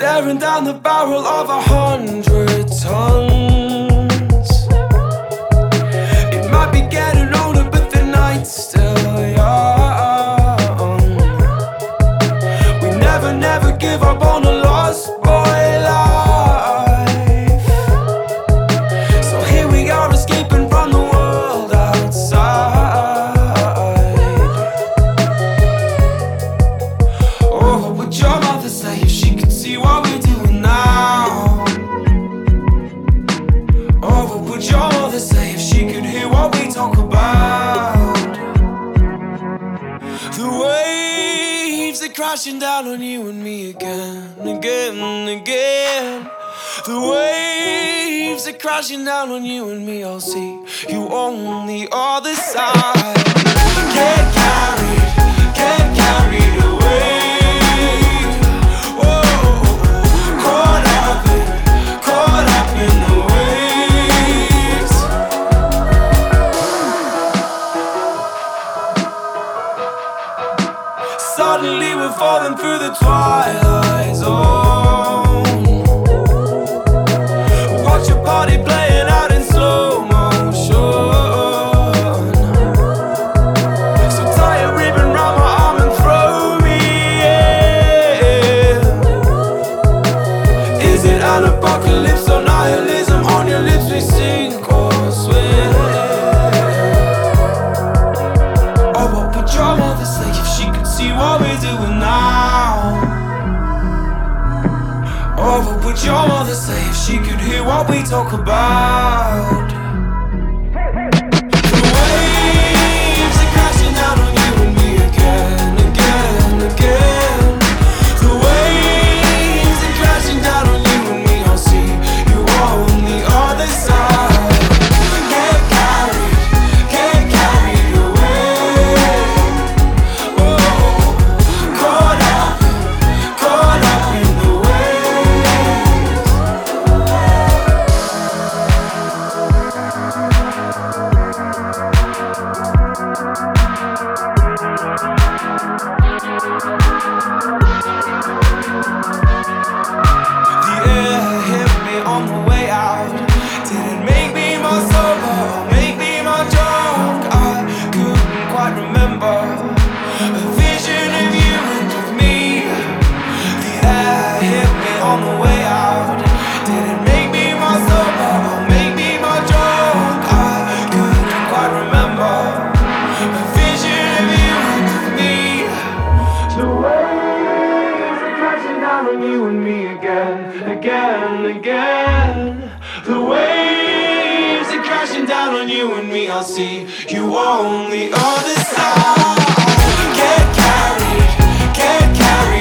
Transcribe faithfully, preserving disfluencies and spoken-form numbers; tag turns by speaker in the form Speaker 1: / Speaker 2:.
Speaker 1: staring down the barrel of a hundred tons. It might be getting older, but the night's still young. We never, never give up on a lost boy life. So here we are, escaping from the world outside. Oh, what would your mother say if she could see what we're doing now? Oh, what would your mother say if she could hear what we talk about? The waves are crashing down on you and me again, again, and again. The waves are crashing down on you and me. I'll see you on the other side. Get carried, get carried away. Suddenly we're falling through the twilight zone. Watch your body playing out in slow motion. So tie a ribbon round my arm and throw me in. Is it an apocalypse or nihilism? On your lips we sink or swim. Oh, what would your mother say if she could see what we're doing now? Oh, what would your mother say if she could hear what we talk about? The waves are crashing down on you and me again, again, again. The waves are crashing down on you and me. I'll see you on the other side. Get carried, get carried away. Caught up, caught up in the The air hit me on the way out. Did it make me more sober or make me more drunk? I couldn't quite remember. A vision of you and of me. The air hit me on the way out. Did it make me more sober or make me more drunk? I couldn't quite remember. A vision of you and of me. The waves are crashing down on you and me again, again, again. The waves are crashing down on you and me. I'll see you on the other side. Get carried, get carried.